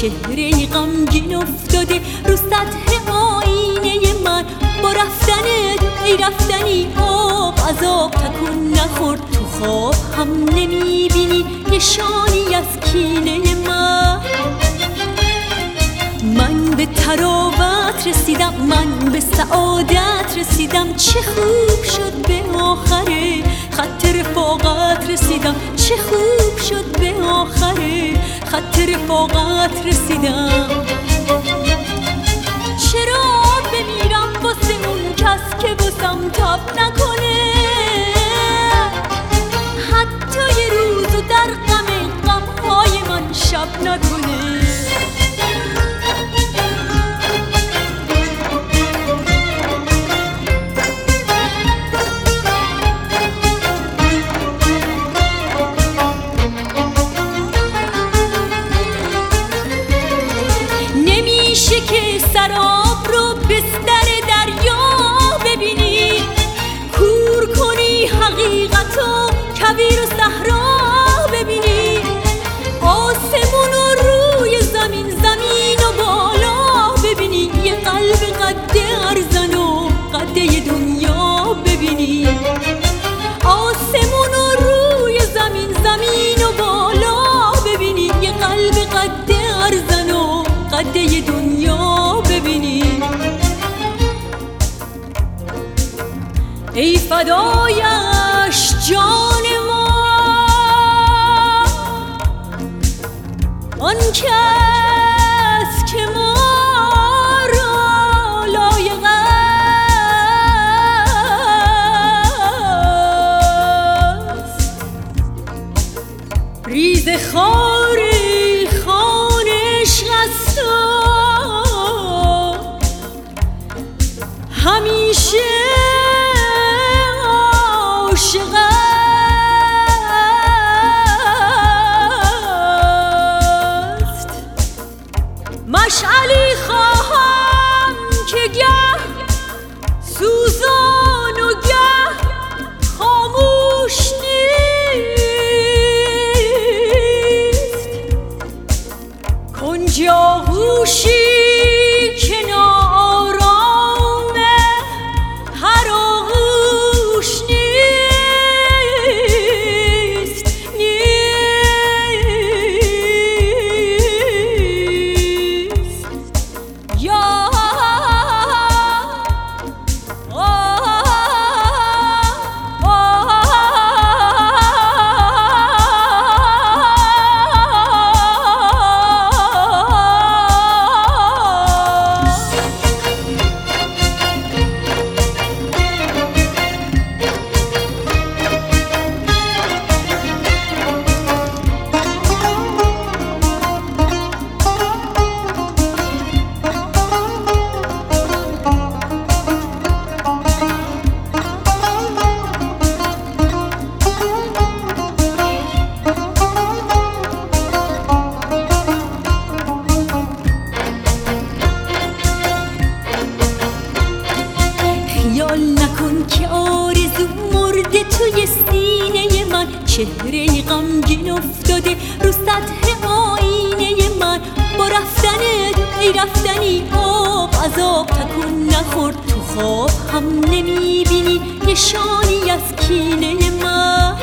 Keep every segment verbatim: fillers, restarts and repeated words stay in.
چهره غمگین افتاده رو سطح آینه من. با رفتنت ای رفتنی آب از آب تکون نخورد. تو خواب هم نمیبینی نشانی از کینه من. من به تراوت رسیدم، من به سعادت رسیدم. چه خوب شد به آخره خط رفاقت رسیدم. چه خوب شد به آخره خط رفاقت رسیدم. چرا بمیرم واسه اون کس که واسم تاب نکنه؟ حتی یه روزو در غم غمهای من شب نکنه. نمیشه که سراب رو بستر دریا ببینی، کور کنی حقیقتو کویر و صحرا ببینی. آسمون و روی زمین، زمین و بالا ببینی. یه قلب قد ارزن و قده دنیا ببینی. آسمون و روی زمین، زمین و بالا ببینی. یه قلب قد ارزن و قده دنیا ببینی. ای فدایش جان ما آن کس که ما را لایق است. ریز خاری خانش است همیشه عاشق است. مشعلی خواهم که گه سوزان و گه خاموش نیست. کنج آغوشی که ناآرامه هر آغوش نیست. نیست یا خیال نکن که آرزو مرده توی سینه من. چهره غمگین افتاده رو سطح آینه من. با رفتنت ای رفتنی آب از آب تکون نخورد. تو خواب هم نمیبینی نشانی از کینه من.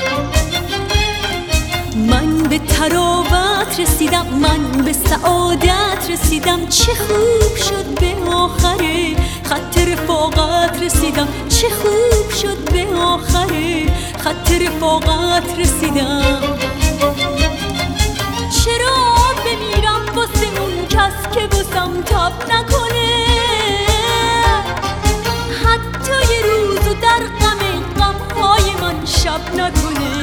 من به تراوت رسیدم، من به سعادت رسیدم. چه خوب شد به آخره خط رفاقت رسیدم. چه خوب شد به آخره خط رفاقت رسیدم. چرا بمیرم واسه اون کس که واسم تاب نکنه؟ حتی یه روزو در غم غمهای من شب نکنه.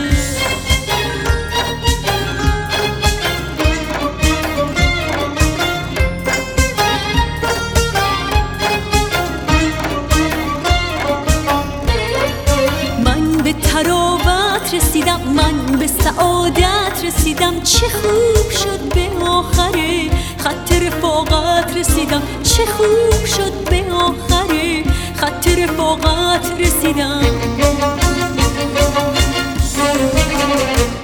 به تراوت رسیدم، من به سعادت رسیدم. چه خوب شد به آخره خط رفاقت رسیدم. چه خوب شد به آخره خط رفاقت رسیدم.